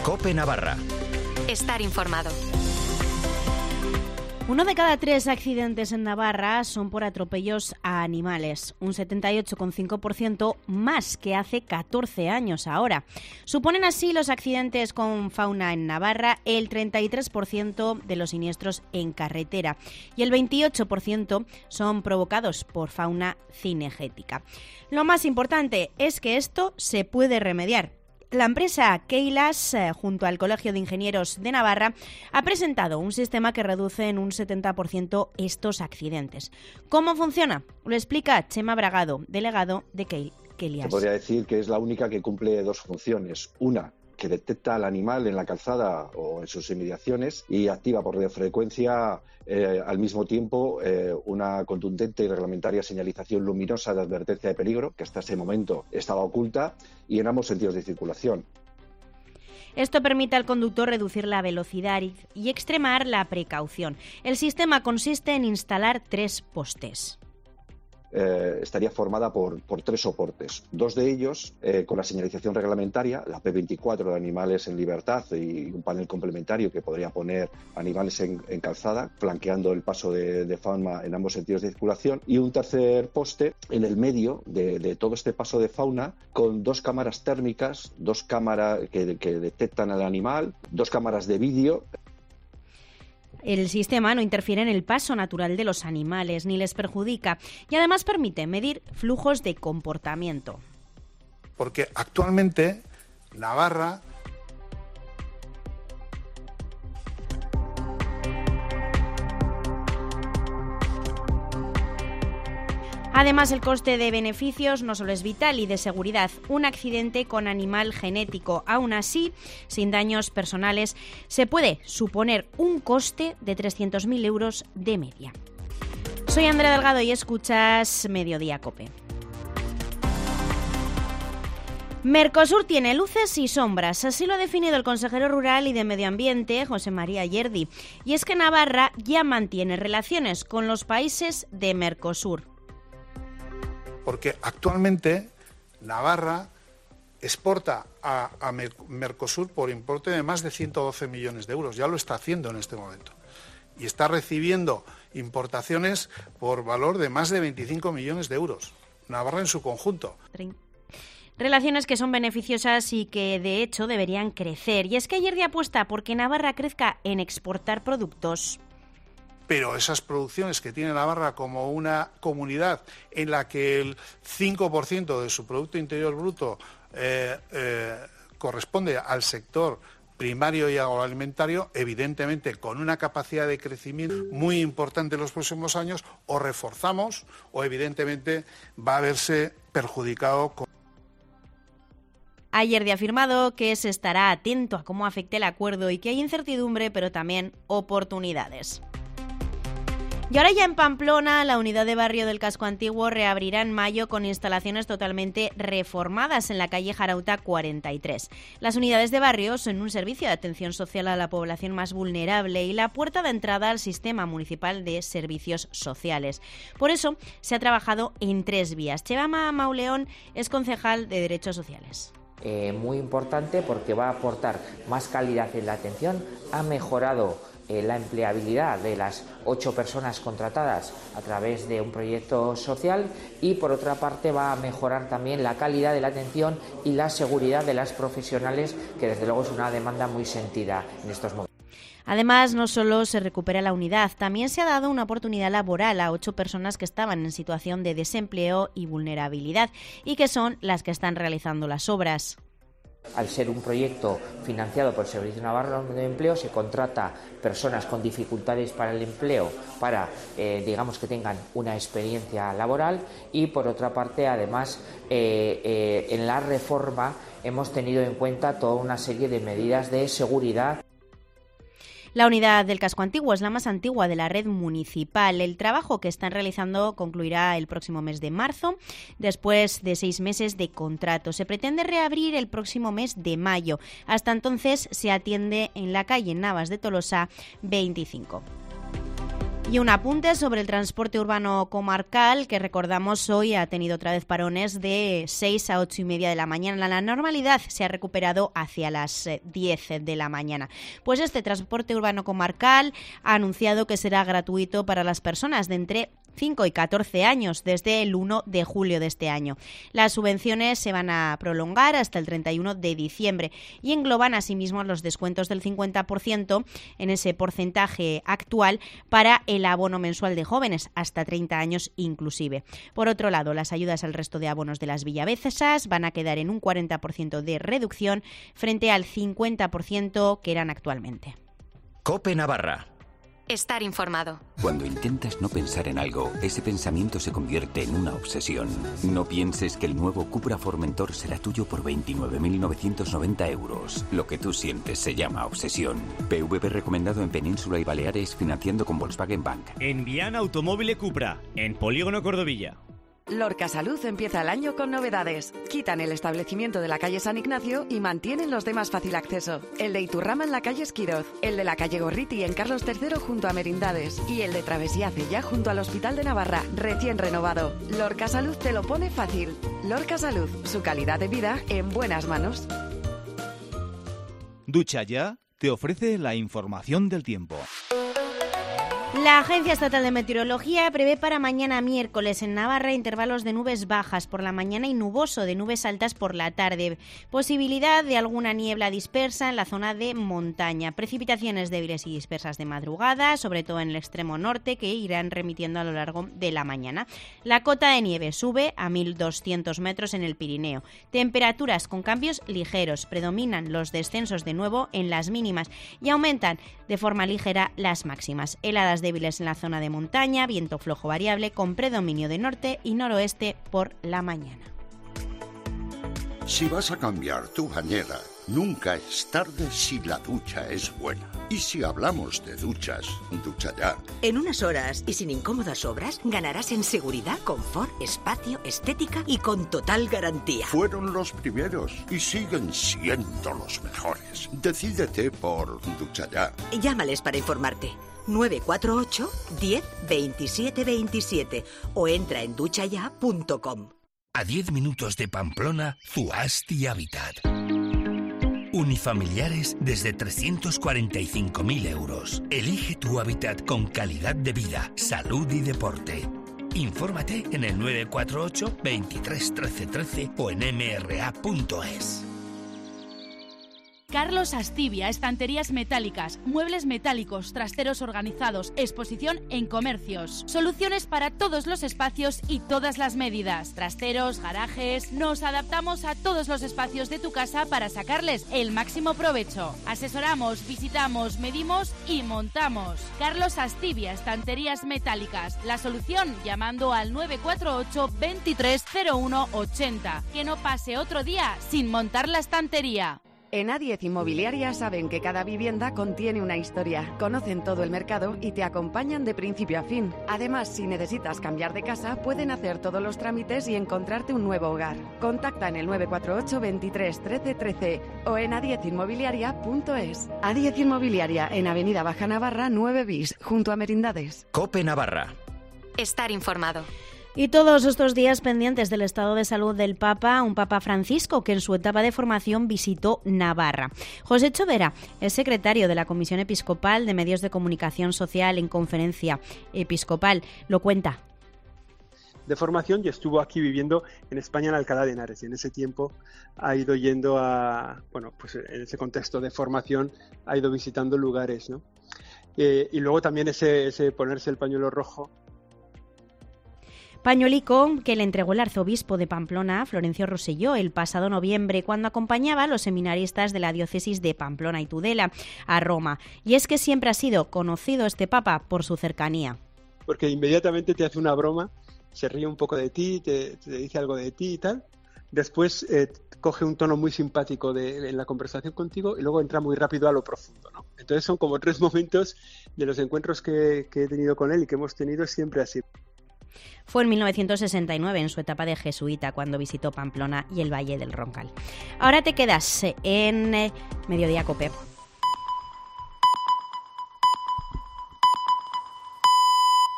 COPE Navarra. Estar informado. 1 de cada 3 accidentes en Navarra son por atropellos a animales, un 78,5% más que hace 14 años ahora. Suponen así los accidentes con fauna en Navarra el 33% de los siniestros en carretera y el 28% son provocados por fauna cinegética. Lo más importante es que esto se puede remediar. La empresa Keilas, junto al Colegio de Ingenieros de Navarra, ha presentado un sistema que reduce en un 70% estos accidentes. ¿Cómo funciona? Lo explica Chema Bragado, delegado de Keilas. Se podría decir que es la única que cumple dos funciones. Una, que detecta al animal en la calzada o en sus inmediaciones y activa por radiofrecuencia al mismo tiempo una contundente y reglamentaria señalización luminosa de advertencia de peligro, que hasta ese momento estaba oculta, y en ambos sentidos de circulación. Esto permite al conductor reducir la velocidad y extremar la precaución. El sistema consiste en instalar 3 postes. Estaría formada por 3 soportes. 2 de ellos con la señalización reglamentaria, la P24 de animales en libertad y un panel complementario que podría poner animales en calzada, flanqueando el paso de fauna en ambos sentidos de circulación, y un tercer poste en el medio de todo este paso de fauna con 2 cámaras térmicas, 2 cámaras que detectan al animal, 2 cámaras de vídeo. El sistema no interfiere en el paso natural de los animales ni les perjudica y además permite medir flujos de comportamiento. Porque actualmente Navarra Además, el coste de beneficios no solo es vital y de seguridad. Un accidente con animal genético, aún así, sin daños personales, se puede suponer un coste de 300.000 euros de media. Soy Andrea Delgado y escuchas Mediodía COPE. Mercosur tiene luces y sombras, así lo ha definido el consejero rural y de Medio Ambiente, José María Yerdi. Y es que Navarra ya mantiene relaciones con los países de Mercosur. Porque actualmente Navarra exporta a Mercosur por importe de más de 112 millones de euros. Ya lo está haciendo en este momento. Y está recibiendo importaciones por valor de más de 25 millones de euros. Navarra en su conjunto. Relaciones que son beneficiosas y que, de hecho, deberían crecer. Y es que Yerdi apuesta porque Navarra crezca en exportar productos. Pero esas producciones que tiene Navarra como una comunidad en la que el 5% de su Producto Interior Bruto corresponde al sector primario y agroalimentario, evidentemente con una capacidad de crecimiento muy importante en los próximos años, o reforzamos o evidentemente va a verse perjudicado. Ayer ha afirmado que se estará atento a cómo afecte el acuerdo y que hay incertidumbre, pero también oportunidades. Y ahora ya en Pamplona, la unidad de barrio del Casco Antiguo reabrirá en mayo con instalaciones totalmente reformadas en la calle Jarauta 43. Las unidades de barrio son un servicio de atención social a la población más vulnerable y la puerta de entrada al sistema municipal de servicios sociales. Por eso se ha trabajado en 3 vías. Chevama Mauleón es concejal de Derechos Sociales. Muy importante porque va a aportar más calidad en la atención, ha mejorado la empleabilidad de las 8 personas contratadas a través de un proyecto social y, por otra parte, va a mejorar también la calidad de la atención y la seguridad de las profesionales, que desde luego es una demanda muy sentida en estos momentos. Además, no solo se recupera la unidad, también se ha dado una oportunidad laboral a 8 personas que estaban en situación de desempleo y vulnerabilidad y que son las que están realizando las obras. Al ser un proyecto financiado por el Servicio Navarro de Empleo, se contrata personas con dificultades para el empleo para, digamos, que tengan una experiencia laboral y, por otra parte, además, en la reforma hemos tenido en cuenta toda una serie de medidas de seguridad. La unidad del Casco Antiguo es la más antigua de la red municipal. El trabajo que están realizando concluirá el próximo mes de marzo, después de 6 meses de contrato. Se pretende reabrir el próximo mes de mayo. Hasta entonces se atiende en la calle Navas de Tolosa 25. Y un apunte sobre el transporte urbano comarcal, que recordamos hoy ha tenido otra vez parones de 6 a 8 y media de la mañana. La normalidad se ha recuperado hacia las 10 de la mañana. Pues este transporte urbano comarcal ha anunciado que será gratuito para las personas de entre 5 y 14 años desde el 1 de julio de este año. Las subvenciones se van a prolongar hasta el 31 de diciembre y engloban asimismo los descuentos del 50% en ese porcentaje actual para el abono mensual de jóvenes, hasta 30 años inclusive. Por otro lado, las ayudas al resto de abonos de las villavesas van a quedar en un 40% de reducción frente al 50% que eran actualmente. COPE Navarra. Estar informado. Cuando intentas no pensar en algo, ese pensamiento se convierte en una obsesión. No pienses que el nuevo Cupra Formentor será tuyo por 29.990 euros. Lo que tú sientes se llama obsesión. PVP recomendado en Península y Baleares, financiando con Volkswagen Bank. En Viana Automóvil Cupra, en Polígono Cordovilla. Lorca Salud empieza el año con novedades. Quitan el establecimiento de la calle San Ignacio y mantienen los de más fácil acceso. El de Iturrama en la calle Esquiroz, el de la calle Gorriti en Carlos III junto a Merindades y el de Travesía Cella junto al Hospital de Navarra, recién renovado. Lorca Salud te lo pone fácil. Lorca Salud, su calidad de vida en buenas manos. Ducha Ya te ofrece la información del tiempo. La Agencia Estatal de Meteorología prevé para mañana miércoles en Navarra intervalos de nubes bajas por la mañana y nuboso de nubes altas por la tarde. Posibilidad de alguna niebla dispersa en la zona de montaña. Precipitaciones débiles y dispersas de madrugada, sobre todo en el extremo norte, que irán remitiendo a lo largo de la mañana. La cota de nieve sube a 1.200 metros en el Pirineo. Temperaturas con cambios ligeros. Predominan los descensos de nuevo en las mínimas y aumentan de forma ligera las máximas. Heladas débiles en la zona de montaña, viento flojo variable con predominio de norte y noroeste por la mañana. Si vas a cambiar tu bañera, nunca es tarde si la ducha es buena. Y si hablamos de duchas, Ducha Ya. En unas horas y sin incómodas obras, ganarás en seguridad, confort, espacio, estética y con total garantía. Fueron los primeros y siguen siendo los mejores. Decídete por Ducha Ya. Llámales para informarte. 948 10 27 27 o entra en duchaya.com. A 10 minutos de Pamplona, Zuasti Habitat. Unifamiliares desde 345.000 euros. Elige tu hábitat con calidad de vida, salud y deporte. Infórmate en el 948 23 13 13 o en mra.es. Carlos Astivia, estanterías metálicas, muebles metálicos, trasteros organizados, exposición en comercios. Soluciones para todos los espacios y todas las medidas. Trasteros, garajes. Nos adaptamos a todos los espacios de tu casa para sacarles el máximo provecho. Asesoramos, visitamos, medimos y montamos. Carlos Astivia, estanterías metálicas. La solución llamando al 948 23 01 80. Que no pase otro día sin montar la estantería. En A10 Inmobiliaria saben que cada vivienda contiene una historia, conocen todo el mercado y te acompañan de principio a fin. Además, si necesitas cambiar de casa, pueden hacer todos los trámites y encontrarte un nuevo hogar. Contacta en el 948 23 13 13 o en a10inmobiliaria.es. A10 Inmobiliaria, en Avenida Baja Navarra 9 bis, junto a Merindades. COPE Navarra. Estar informado. Y todos estos días pendientes del estado de salud del Papa, un Papa Francisco que en su etapa de formación visitó Navarra. José Chovera es secretario de la Comisión Episcopal de Medios de Comunicación Social en Conferencia Episcopal. Lo cuenta. De formación y estuvo aquí viviendo en España, en Alcalá de Henares, y en ese tiempo ha ido yendo a, bueno, pues en ese contexto de formación ha ido visitando lugares, ¿no? Y luego también ese ponerse el pañuelo rojo. Pañuelico que le entregó el arzobispo de Pamplona, Florencio Rosselló, el pasado noviembre, cuando acompañaba a los seminaristas de la diócesis de Pamplona y Tudela a Roma. Y es que siempre ha sido conocido este papa por su cercanía. Porque inmediatamente te hace una broma, se ríe un poco de ti, te dice algo de ti y tal. Después coge un tono muy simpático en la conversación contigo y luego entra muy rápido a lo profundo, ¿no? Entonces son como 3 momentos de los encuentros que he tenido con él y que hemos tenido siempre así. Fue en 1969, en su etapa de jesuita, cuando visitó Pamplona y el Valle del Roncal. Ahora te quedas en Mediodía COPE.